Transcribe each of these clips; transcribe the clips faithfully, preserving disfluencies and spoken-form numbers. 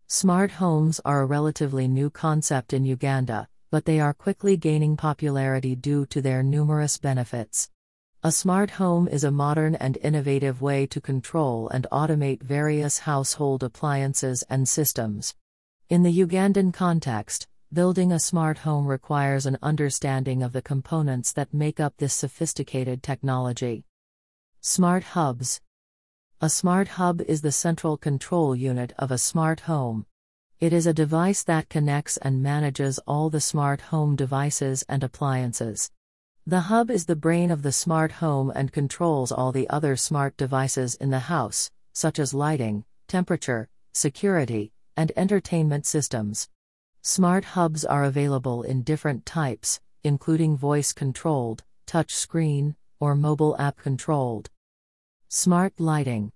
Smart homes are a relatively new concept in Uganda, but they are quickly gaining popularity due to their numerous benefits. A smart home is a modern and innovative way to control and automate various household appliances and systems. In the Ugandan context, building a smart home requires an understanding of the components that make up this sophisticated technology. Smart hubs. A smart hub is the central control unit of a smart home. It is a device that connects and manages all the smart home devices and appliances. The hub is the brain of the smart home and controls all the other smart devices in the house, such as lighting, temperature, security, and entertainment systems. Smart hubs are available in different types, including voice-controlled, touch-screen, or mobile app-controlled. Smart lighting.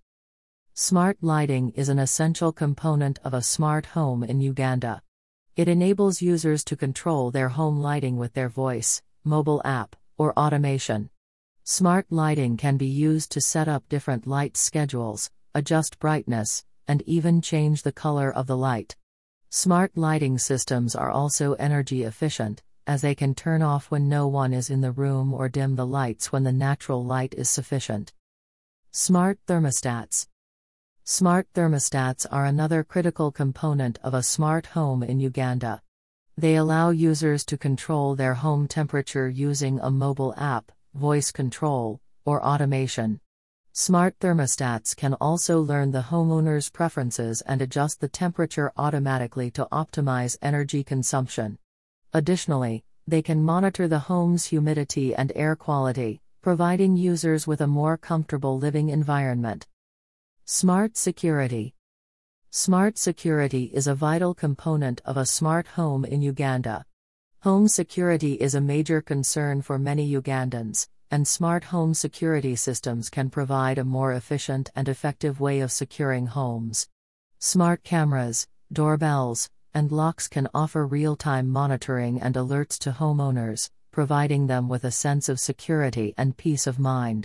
Smart lighting is an essential component of a smart home in Uganda. It enables users to control their home lighting with their voice, mobile app, or automation. Smart lighting can be used to set up different light schedules, adjust brightness, and even change the color of the light. Smart lighting systems are also energy efficient, as they can turn off when no one is in the room or dim the lights when the natural light is sufficient. Smart thermostats. Smart thermostats are another critical component of a smart home in Uganda. They allow users to control their home temperature using a mobile app, voice control, or automation. Smart thermostats can also learn the homeowner's preferences and adjust the temperature automatically to optimize energy consumption. Additionally, they can monitor the home's humidity and air quality, providing users with a more comfortable living environment. Smart security. Smart security is a vital component of a smart home in Uganda. Home security is a major concern for many Ugandans, and smart home security systems can provide a more efficient and effective way of securing homes. Smart cameras, doorbells, and locks can offer real-time monitoring and alerts to homeowners, providing them with a sense of security and peace of mind.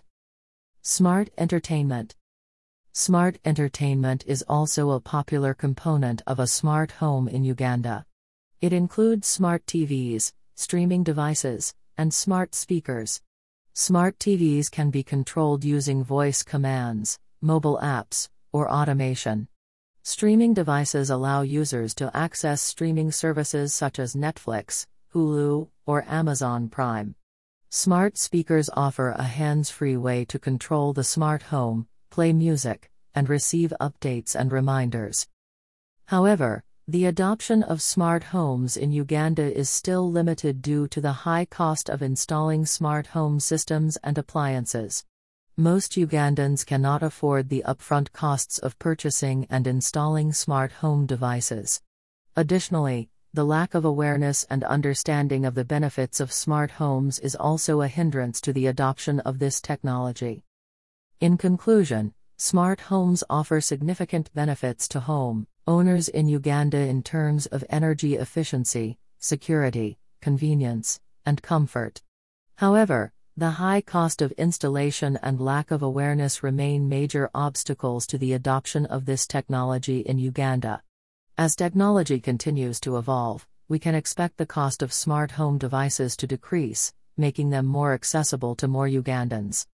Smart entertainment. Smart entertainment is also a popular component of a smart home in Uganda. It includes smart T Vs, streaming devices, and smart speakers. Smart T Vs can be controlled using voice commands, mobile apps, or automation. Streaming devices allow users to access streaming services such as Netflix, Hulu, or Amazon Prime. Smart speakers offer a hands-free way to control the smart home, play music, and receive updates and reminders. However, the adoption of smart homes in Uganda is still limited due to the high cost of installing smart home systems and appliances. Most Ugandans cannot afford the upfront costs of purchasing and installing smart home devices. Additionally, the lack of awareness and understanding of the benefits of smart homes is also a hindrance to the adoption of this technology. In conclusion, smart homes offer significant benefits to home owners in Uganda in terms of energy efficiency, security, convenience, and comfort. However, the high cost of installation and lack of awareness remain major obstacles to the adoption of this technology in Uganda. As technology continues to evolve, we can expect the cost of smart home devices to decrease, making them more accessible to more Ugandans.